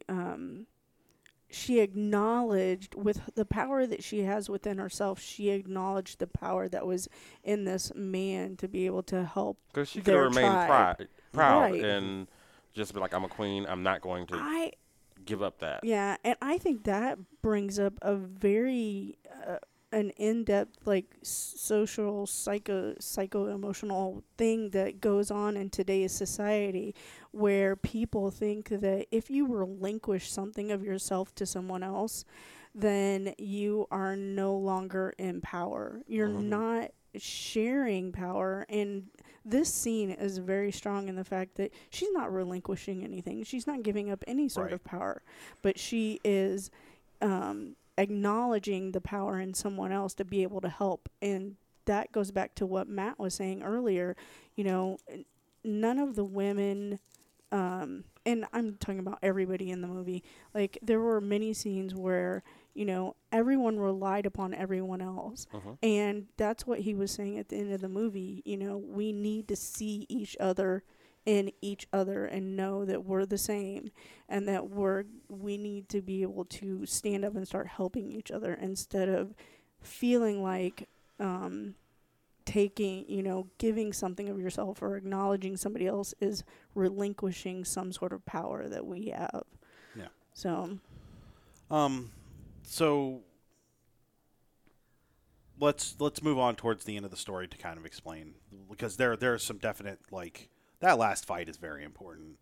acknowledged, with the power that she has within herself, she acknowledged the power that was in this man to be able to help Because she could their have remained tribe. proud Right. and just be like, I'm a queen. I'm not going to give up that. Yeah, and I think that brings up a very an in-depth social psycho-emotional thing that goes on in today's society, where people think that if you relinquish something of yourself to someone else, then you are no longer in power. You're not sharing power. And this scene is very strong in the fact that she's not relinquishing anything. She's not giving up any sort of power, but she is acknowledging the power in someone else to be able to help. And that goes back to what Matt was saying earlier. None of the women, and I'm talking about everybody in the movie, there were many scenes where, everyone relied upon everyone else. And that's what he was saying at the end of the movie. We need to see each other in each other and know that we're the same, and that we need to be able to stand up and start helping each other instead of feeling like giving something of yourself or acknowledging somebody else is relinquishing some sort of power that we have. Yeah. So let's move on towards the end of the story to kind of explain, because there are some definite, that last fight is very important.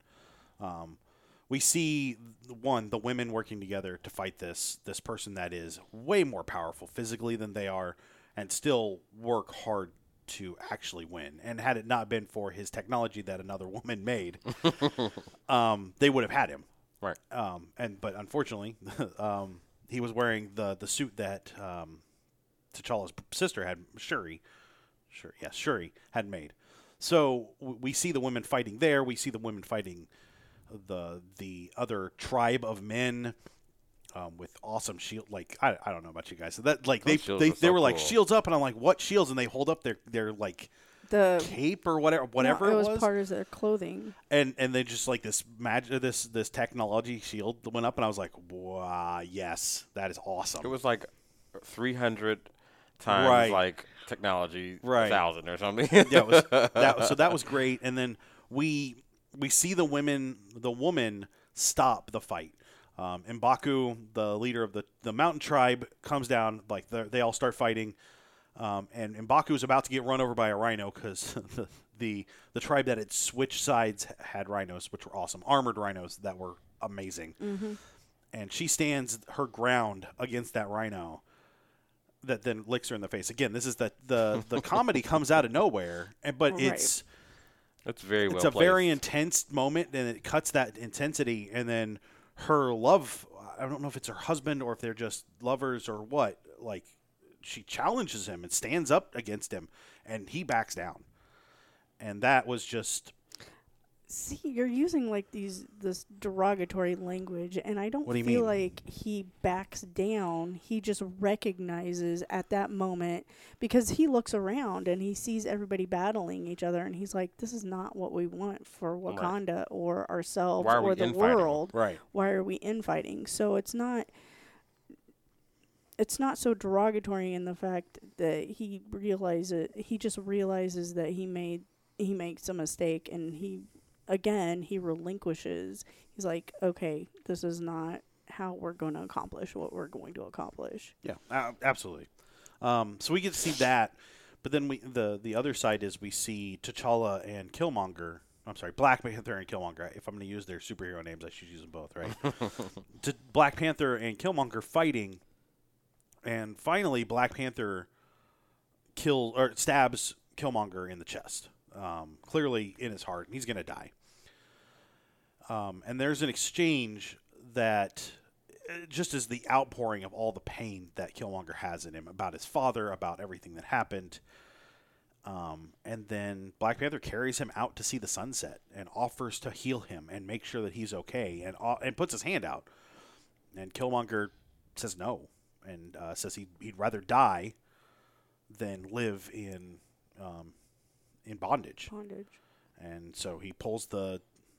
We see the women working together to fight this person that is way more powerful physically than they are, and still work hard to actually win. And had it not been for his technology that another woman made, they would have had him. Right. But unfortunately, he was wearing the suit that T'Challa's sister had, Shuri had made. So we see the women fighting there. We see the women fighting the other tribe of men with awesome shield. I don't know about you guys. So that they were like, cool. shields up, and I'm like, what shields? And they hold up their the cape or whatever no, it was was. part of their clothing. And they just this magic, this technology shield went up, and I was like, wow, yes, that is awesome. It was 300 times Right. technology, Right. 1,000 or something. Yeah, that was great. And then we see the woman stop the fight. M'Baku, the leader of the mountain tribe, comes down. They all start fighting, and M'Baku is about to get run over by a rhino because the tribe that had switched sides had rhinos, which were awesome, armored rhinos that were amazing. And she stands her ground against that rhino that then licks her in the face. Again, this is the comedy comes out of nowhere, but Right. It's very well it's a placed. very intense moment, and it cuts that intensity, and then her love, I don't know if it's her husband or if they're just lovers or what, she challenges him and stands up against him, and he backs down. And that was just... See, you're using this derogatory language, and I don't What do you feel mean? like he backs down. He just recognizes at that moment, because he looks around and he sees everybody battling each other, and he's like, this is not what we want for Wakanda or ourselves Why are we or the infighting? world. Right. Why are we infighting? So it's not so derogatory in the fact that he just realizes that he makes a mistake, and he relinquishes. He's like, okay, this is not how we're going to accomplish what we're going to accomplish. Yeah, absolutely. So we get to see that. But then the other side is we see T'Challa and Killmonger. I'm sorry, Black Panther and Killmonger. If I'm going to use their superhero names, I should use them both, right? Black Panther and Killmonger fighting, and finally Black Panther stabs Killmonger in the chest, clearly in his heart, and he's going to die. And there's an exchange that just is the outpouring of all the pain that Killmonger has in him about his father, about everything that happened. And then Black Panther carries him out to see the sunset and offers to heal him and make sure that he's okay, and puts his hand out. And Killmonger says no, and says he'd rather die than live in bondage. And so he pulls the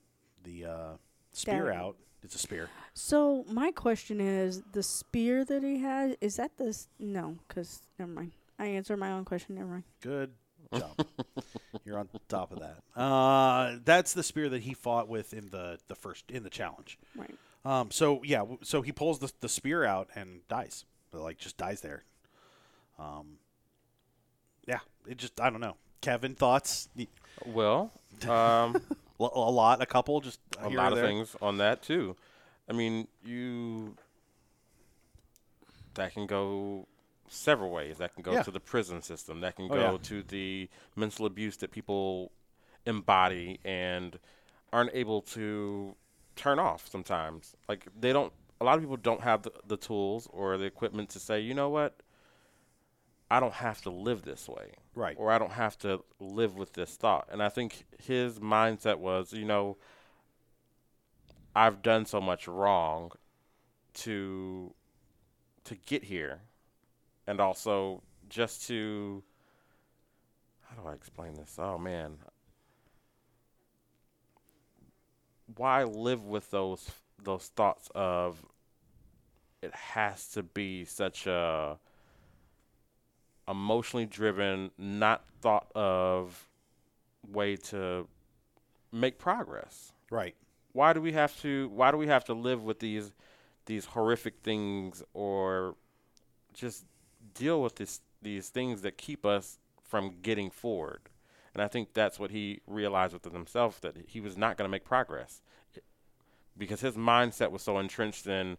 spear out. It's a spear. So my question is, the spear that he has, is that this? No, because never mind. I answered my own question. Never mind. Good job. You're on top of that. That's the spear that he fought with in the challenge. Right. So he pulls the spear out and dies. Just dies there. Yeah. It just, I don't know. Kevin, thoughts? Well, a couple, just a here lot or of there. things on that too. I mean, that can go several ways. That can go to the prison system. That can go to the mental abuse that people embody and aren't able to turn off sometimes. Like, a lot of people don't have the tools or the equipment to say, you know what, I don't have to live this way. Right. Or I don't have to live with this thought. And I think his mindset was, I've done so much wrong to get here. And also just to, how do I explain this? Oh, man. Why live with those thoughts of it has to be such a emotionally driven, not thought of way to make progress? Right. Why do we have to live with these horrific things, or just deal with these things that keep us from getting forward? And I think that's what he realized within himself, that he was not going to make progress because his mindset was so entrenched in,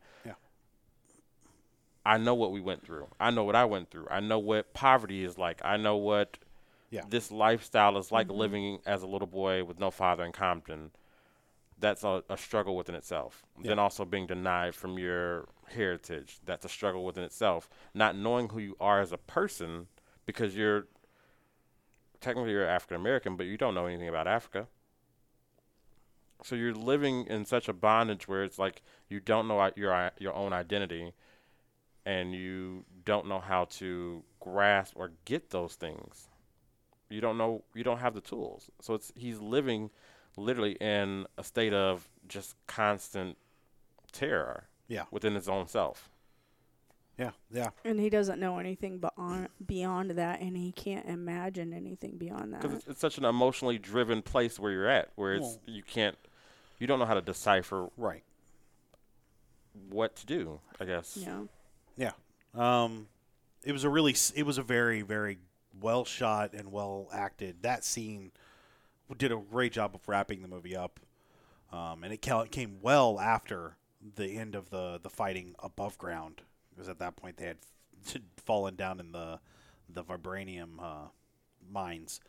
I know what we went through. I know what I went through. I know what poverty is like. I know what this lifestyle is like, living as a little boy with no father in Compton. That's a struggle within itself. Yeah. Then also being denied from your heritage. That's a struggle within itself. Not knowing who you are as a person, because you're African American, but you don't know anything about Africa. So you're living in such a bondage where it's like you don't know your own identity, and you don't know how to grasp or get those things. You don't have the tools. So he's living literally in a state of just constant terror within his own self. Yeah. And he doesn't know anything beyond that, and he can't imagine anything beyond that. Because it's such an emotionally driven place where you're at, where you don't know how to decipher what to do, I guess. Yeah. It was a very, very well shot and well acted. That scene did a great job of wrapping the movie up. And it came well after the end of the fighting above ground, because at that point they had fallen down in the vibranium mines.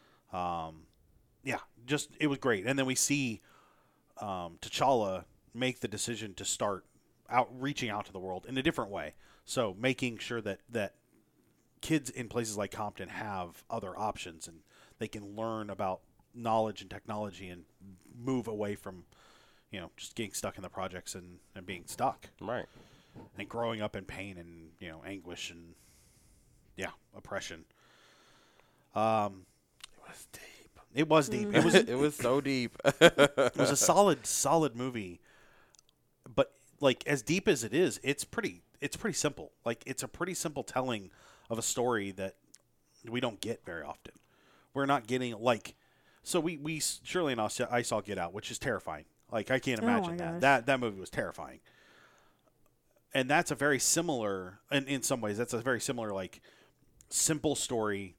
It was great. And then we see T'Challa make the decision to start reaching out to the world in a different way. So making sure that kids in places like Compton have other options, and they can learn about knowledge and technology and move away from, just getting stuck in the projects and being stuck. Right. And growing up in pain and, anguish and, oppression. It was deep. It was deep. It was so deep. It was a solid movie. But, as deep as it is, it's pretty simple. It's a pretty simple telling of a story that we don't get very often. We're not getting, so we Shirley and I saw Get Out, which is terrifying. I can't imagine that movie was terrifying. And that's a very similar, and in some ways, that's a very similar, simple story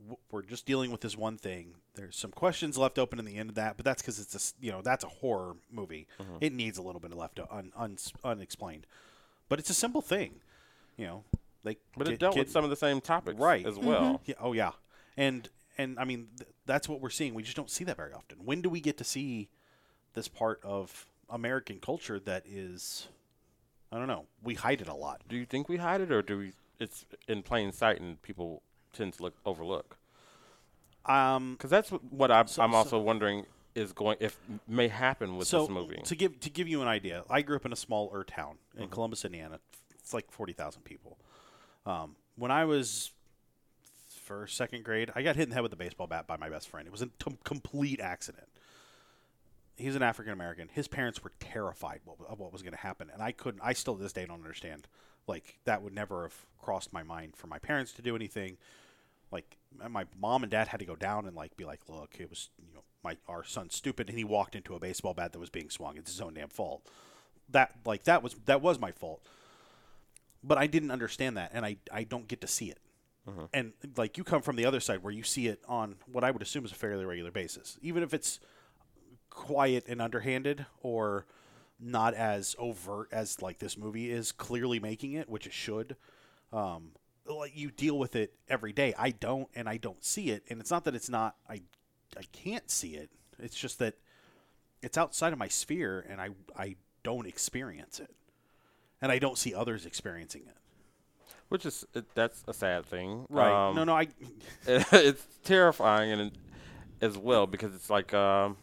we're just dealing with this one thing. There's some questions left open in the end of that, but that's because it's that's a horror movie. It needs a little bit of left unexplained, but it's a simple thing, Like, but it dealt with some of the same topics, right, as well. Yeah, oh yeah, and I mean that's what we're seeing. We just don't see that very often. When do we get to see this part of American culture that is, I don't know, we hide it a lot. Do you think we hide it, or do we? It's in plain sight and people tend to overlook? Because that's what I'm also wondering may happen with this movie. To give you an idea, I grew up in a smaller town in Columbus, Indiana. It's like 40,000 people. When I was first, second grade, I got hit in the head with a baseball bat by my best friend. It was a complete accident. He's an African American. His parents were terrified of what was going to happen, and I still to this day don't understand. Like, that would never have crossed my mind for my parents to do anything. Like, my mom and dad had to go down and be like, look, it was our son's stupid, and he walked into a baseball bat that was being swung. It's his own damn fault. That was my fault. But I didn't understand that, and I don't get to see it. And you come from the other side where you see it on what I would assume is a fairly regular basis, even if it's quiet and underhanded or not as overt as this movie is clearly making it, which it should. You deal with it every day. I don't see it, and it's not that it's not. I can't see it. It's just that it's outside of my sphere, and I don't experience it, and I don't see others experiencing it. Which is that's a sad thing, right? It's terrifying and as well because it's like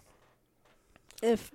if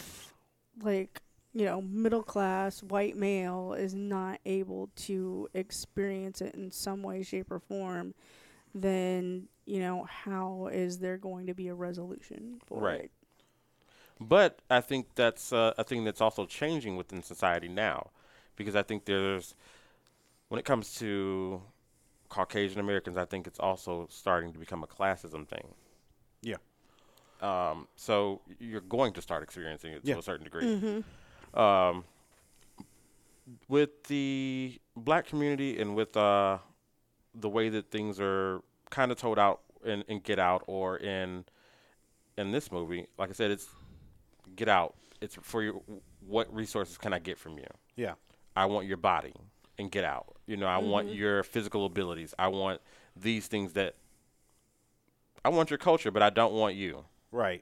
middle class white male is not able to experience it in some way, shape, or form, then how is there going to be a resolution for it? But I think that's a thing that's also changing within society now, because I think when it comes to Caucasian Americans, I think it's also starting to become a classism thing. Yeah. So you're going to start experiencing it to a certain degree. Mm-hmm. With the black community and with the way that things are kind of told out in Get Out or in this movie, like I said, it's Get Out. It's for you. What resources can I get from you? Yeah. I want your body and Get Out. I want your physical abilities. I want these things I want your culture, but I don't want you. Right.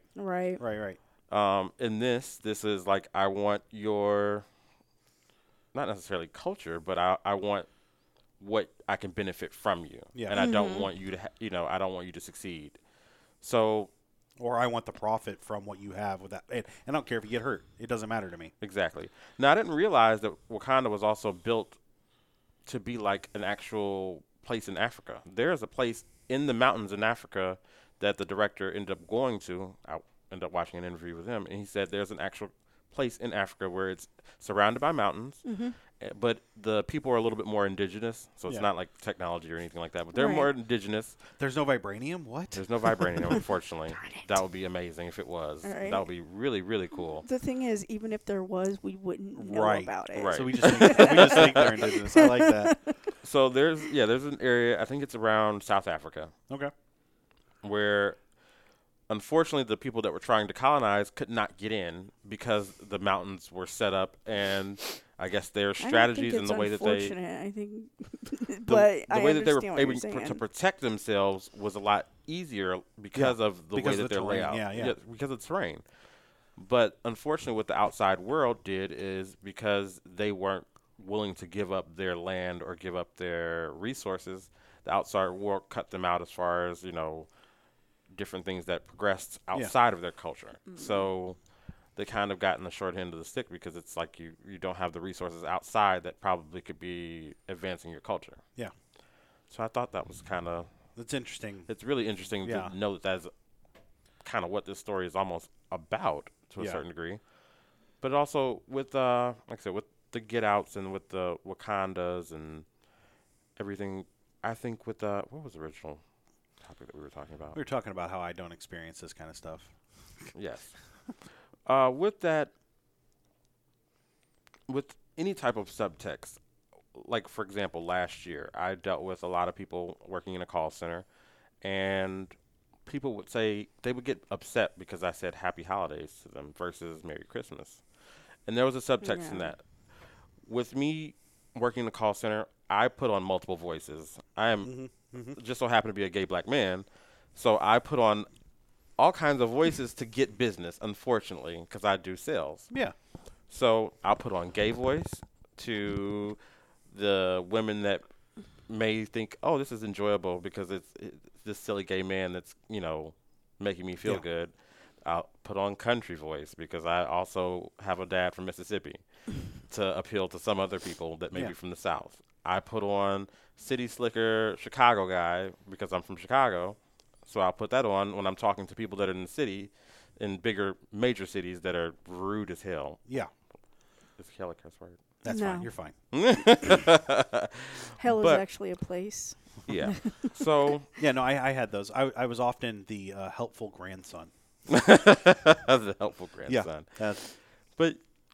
In this is I want your, not necessarily culture, but I want what I can benefit from you. Yeah. And I don't want you to, I don't want you to succeed. So. Or I want the profit from what you have with that. And I don't care if you get hurt. It doesn't matter to me. Exactly. Now, I didn't realize that Wakanda was also built to be like an actual place in Africa. There is a place in the mountains in Africa that the director ended up going to. I ended up watching an interview with him, and he said there's an actual place in Africa where it's surrounded by mountains, but the people are a little bit more indigenous, so it's not like technology or anything like that, but they're more indigenous. There's no vibranium? What? There's no vibranium, unfortunately. That would be amazing if it was. Right. That would be really, really cool. The thing is, even if there was, we wouldn't know about it. Right. So we just think they're indigenous. I like that. So there's an area, I think it's around South Africa. Okay. Where unfortunately the people that were trying to colonize could not get in because the mountains were set up, and I guess their strategies and the way that they I think the way that they were able to to protect themselves was a lot easier because of the way that they're laid out. Yeah, because of the terrain. But unfortunately what the outside world did is because they weren't willing to give up their land or give up their resources, the outside world cut them out as far as, different things that progressed outside of their culture. So they kind of got in the short end of the stick because it's like you don't have the resources outside that probably could be advancing your culture. Yeah. So I thought that was that's interesting. It's really interesting to know that that's kind of what this story is almost about to a certain degree. But also with, like I said, with the Get Outs and with the Wakandas and everything, I think with what was the original topic that we were talking about? We were talking about how I don't experience this kind of stuff. Yes. With that, with any type of subtext, like, for example, last year, I dealt with a lot of people working in a call center, and people would say they would get upset because I said Happy Holidays to them versus Merry Christmas. And there was a subtext in Yeah. that. With me working in the call center, I put on multiple voices. I am just so happen to be a gay black man, so I put on all kinds of voices to get business, unfortunately, because I do sales. Yeah. So I'll put on gay voice to the women that may think, oh, this is enjoyable because it's this silly gay man that's, making me feel Yeah. good. I'll put on country voice because I also have a dad from Mississippi to appeal to some other people that may Yeah. be from the South. I put on city slicker Chicago guy because I'm from Chicago. So I'll put that on when I'm talking to people that are in the city, in bigger major cities that are rude as hell. Yeah. Is hell a cuss word? That's No. fine. You're fine. Hell is But- actually a place. Yeah. So Yeah, no, I had those. I was often the helpful grandson. as a helpful grandson. That's, But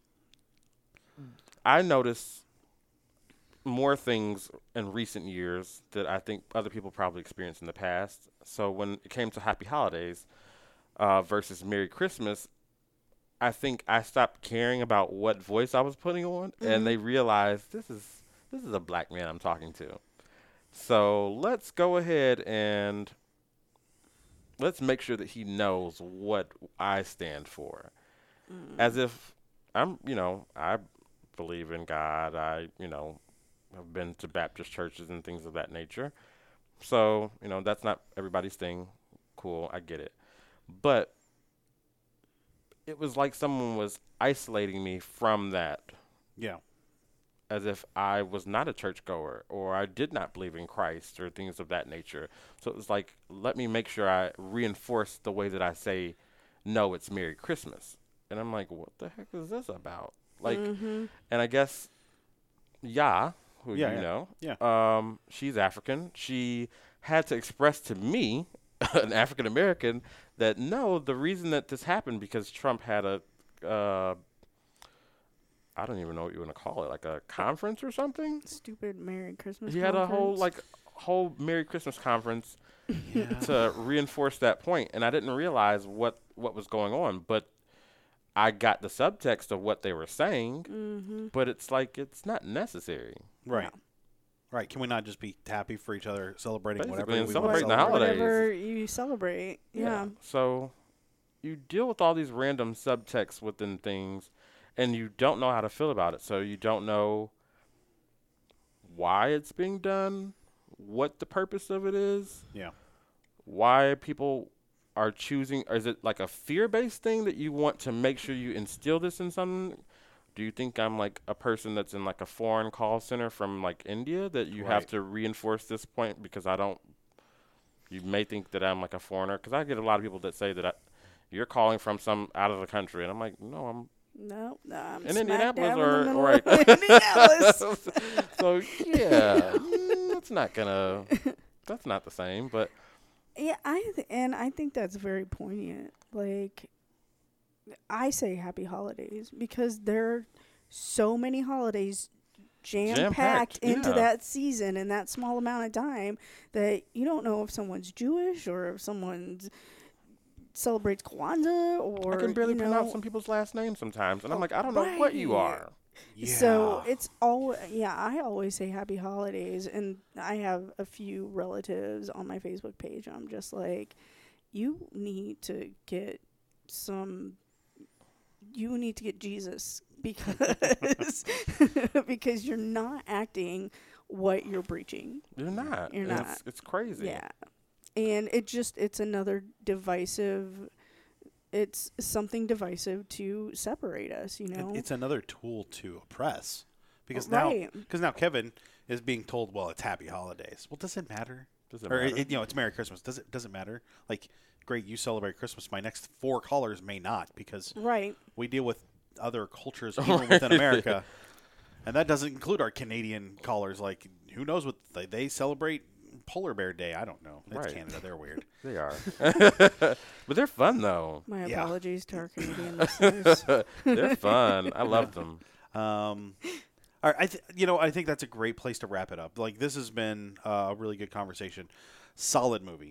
I noticed more things in recent years that I think other people probably experienced in the past. So when it came to Happy Holidays versus Merry Christmas, I think I stopped caring about what voice I was putting on, and they realized this is a black man I'm talking to. So let's go ahead and let's make sure that he knows what I stand for. As if I believe in God. I have been to Baptist churches and things of that nature. So, that's not everybody's thing. Cool, I get it. But it was like someone was isolating me from that, yeah. as if I was not a churchgoer or I did not believe in Christ or things of that nature. So it was like, let me make sure I reinforce the way that I say, no, it's Merry Christmas. And I'm like, what the heck is this about? Like, and I guess, who Yeah, you yeah. know, Yeah. she's African. She had to express to me, an African American, that no, the reason that this happened because Trump had a, I don't even know what you want to call it, like a conference or something. Stupid Merry Christmas. He had a whole conference. whole Merry Christmas conference Yeah. to reinforce that point, and I didn't realize what was going on, but I got the subtext of what they were saying, but it's like it's not necessary. Right. Right. Can we not just be happy for each other, celebrating Basically, whatever and we celebrating want the to celebrate? holidays. Whatever you celebrate. Yeah. So you deal with all these random subtexts within things, and you don't know how to feel about it. So you don't know why it's being done, what the purpose of it is, Yeah. why people are choosing. Or is it like a fear-based thing that you want to make sure you instill this in someone? Do you think I'm like a person that's in like a foreign call center from like India that you have Right. to reinforce this point because I don't? You may think that I'm like a foreigner because I get a lot of people that say that you're calling from some out of the country, and I'm like, no, I'm No, I'm in smack Indianapolis dab in the middle right. of Indianapolis. So yeah, that's not gonna. That's not the same, but Yeah, I think that's very poignant. Like, I say happy holidays because there are so many holidays jam-packed into yeah. that season in that small amount of time that you don't know if someone's Jewish or if someone's celebrates Kwanzaa or I can barely you know, pronounce some people's last names sometimes, and I'm like, I don't know what you Right. are. Yeah. So it's all I always say happy holidays, and I have a few relatives on my Facebook page. I'm just like, you need to get Jesus because because you're not acting what you're preaching. You're not. You're not. It's crazy. Yeah, and it's another divisive. It's something divisive to separate us, you know. It's another tool to oppress because Right. now Kevin is being told, well, it's happy holidays. Well, does it matter? Doesn't Or matter. it's Merry Christmas. Does it matter? Like, great, you celebrate Christmas. My next 4 callers may not because Right. we deal with other cultures even within America, and that doesn't include our Canadian callers. Like, who knows what they celebrate? Polar Bear Day. I don't know. It's Right. Canada. They're weird. They are. But they're fun though. My Yeah. apologies to our Canadian listeners. They're fun. I love them. All right, I think that's a great place to wrap it up. Like, this has been a really good conversation. Solid movie.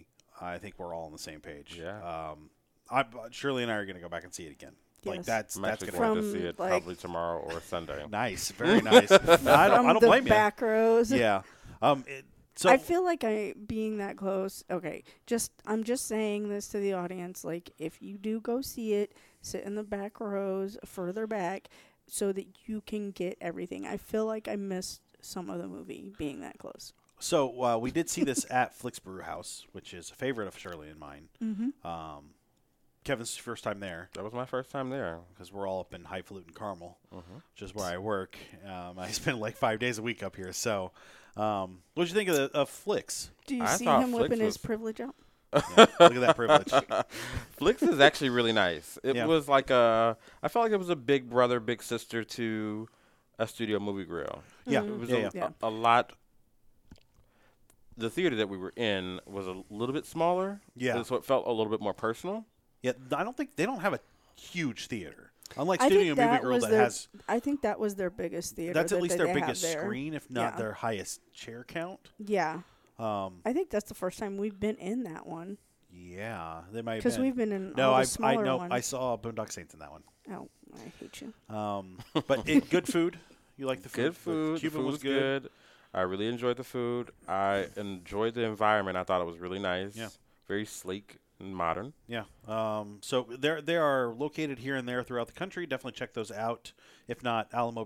I think we're all on the same page. Yeah. Shirley and I are going to go back and see it again. Like Yes. that's I'm that's actually going going to to see it like- probably tomorrow or Sunday. nice, very nice. No, I don't the blame you. back rows. Yeah. So I feel like being that close. Okay, I'm just saying this to the audience. Like, if you do go see it, sit in the back rows, further back, so that you can get everything. I feel like I missed some of the movie being that close. So we did see this at Flicks Brew House, which is a favorite of Shirley and mine. Mm-hmm. Kevin's first time there That was my first time there. because we're all up in Highfalutin Carmel, which is where I work. I spend like 5 days a week up here. So, what did you think of Flicks? Do you I see thought him Flicks whipping his was- privilege out? Yeah, look at that privilege. Flicks is actually really nice. It Yeah. was like I felt like it was a big brother, big sister to a studio movie grill. Yeah, It was yeah. a lot. The theater that we were in was a little bit smaller. Yeah. So it felt a little bit more personal. Yeah, I don't think they don't have a huge theater. Unlike I Studio think Movie that Grill was that their. has I think that was their biggest theater. that's at least that their they have biggest there. screen, if not Yeah. their highest chair count. Yeah, Um, I think that's the first time we've been in that one yeah, they might have because been. we've been in no, all the I smaller know ones. I saw Boondock Saints in that one. Oh, I hate you. But good food. You like the food? Good food. The Cuban food was good. I really enjoyed the food. I enjoyed the environment. I thought it was really nice. Yeah. Very sleek and modern. Yeah. So they are located here and there throughout the country. Definitely check those out. If not, Alamo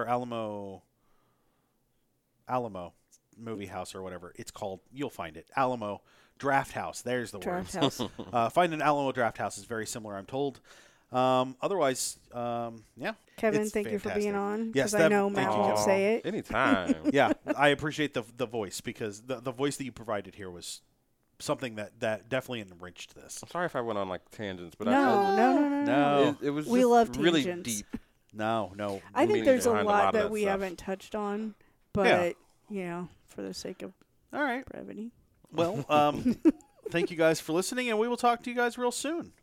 Movie House or whatever it's called, you'll find it. Alamo Draft House. There's the Draft words. House. Find an Alamo Draft House is very similar, I'm told. Otherwise, yeah. Kevin, it's thank you for being fantastic. on. Yes, Because I Deb, know thank Matt you. won't Aw, say it. Anytime. Yeah, I appreciate the voice because the voice that you provided here was something that definitely enriched this. I'm sorry if I went on like tangents, but No. it was We just love really tangents. deep. No. I think meaning there's a behind a lot lot of that that we stuff. haven't touched on, but for the sake of All right. brevity. Well, thank you guys for listening, and we will talk to you guys real soon.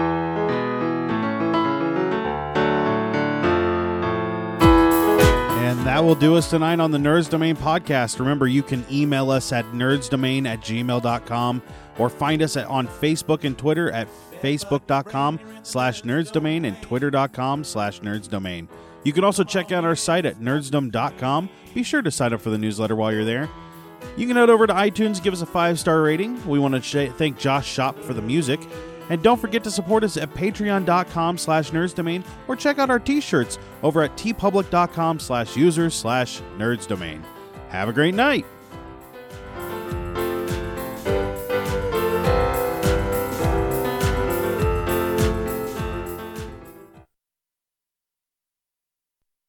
And that will do us tonight on the Nerds Domain podcast. Remember, you can email us at nerdsdomain@gmail.com or find us on Facebook and Twitter at facebook.com/nerdsdomain and twitter.com/nerdsdomain. You can also check out our site at nerdsdom.com. Be sure to sign up for the newsletter while you're there. You can head over to iTunes and give us a 5-star rating. We want to thank Josh Shop for the music. And don't forget to support us at patreon.com/nerdsdomain or check out our t-shirts over at tpublic.com/users/nerdsdomain. Have a great night.